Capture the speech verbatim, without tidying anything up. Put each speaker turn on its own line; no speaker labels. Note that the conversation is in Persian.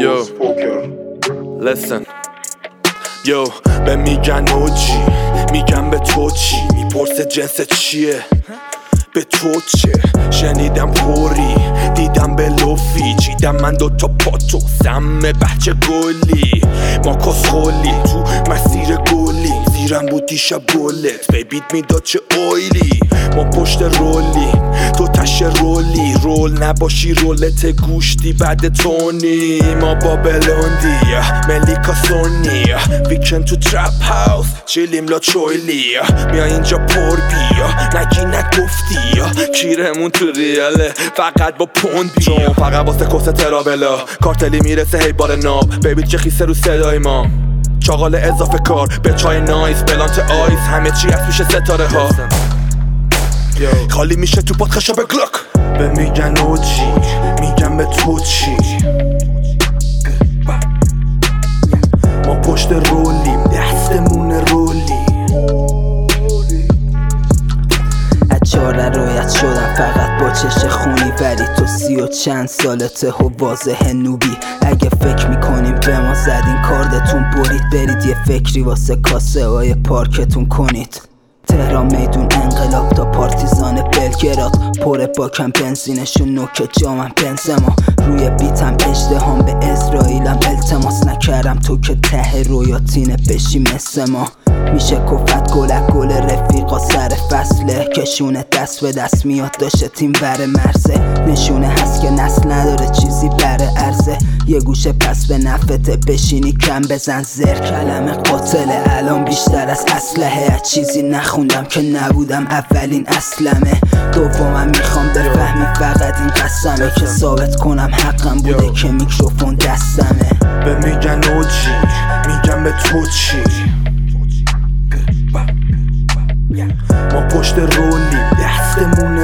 Yo, listen. Yo, به میگن اوجی، میگن به تو چی؟ میپرسه جنس چیه؟ به تو چه؟ شنیدم خوری، دیدم به لوفی، چیدم من دوتا پاتو سم بچه گلی. ما کسخولی تو مسیر گلی، زیرم بود دیشب گلت بیبیت میداد چه اویلی. ما پشت رولی، تو تش رولی، رول نباشی رولت گوشتی بعد تونی. ما با بلوندی ملیکا سونی، ویکند تو ترپ هاوس چیلیم لا چویلی. میا اینجا پر بیا نگی نگفتی، کیرمون تو ریاله فقط با پوند بیا. فقط واسه کس ترابلا کارتلی میرسه هی بار ناب. بیبی چه خیسه رو صدای ما، چاقال اضافه کار به چای نایس بلانت آیس، همه چی از پیش ستاره ها. خالی میشه تو پات خشاب گلاک. به میگن اوجی، میگن به تو چی؟ ما پشت رولیم، دستمون رولی.
چاره رویت شدم فقط با چش خونی، ولی تو سی و چند سالته و واضح نوبی. اگه فکر میکنیم به ما زدین کاردتون برید، برید یه فکری واسه کاسه های پارکتون کنید. تهران میدون انقلاب تا پارتیزان بلگراد، پره باکم بنزینشون نوک جامم بنزما. روی بیتم اجدهام به اسرائیلم التماس نکردم تو که ته رویاتینه بشی مثل ما. میشه کفت گلک گل رفیقا سر فصله، کشونه دست به دست میاد داشته تیم بره مرزه. نشونه هست که نسل نداره چیزی بره عرضه، یه گوشه پس به نفته بشینی کم بزن زر. کلمه قاتله الان بیشتر از اسلحه، چیزی نخوندم که نبودم اولین اسلمه. دومم میخوام بفهمی فقط این قسمه، که ثابت کنم حقم بوده که میکروفون دستمه.
به میگن اوجی، میگن به تو چی؟ ما پشت رولیم، دستمون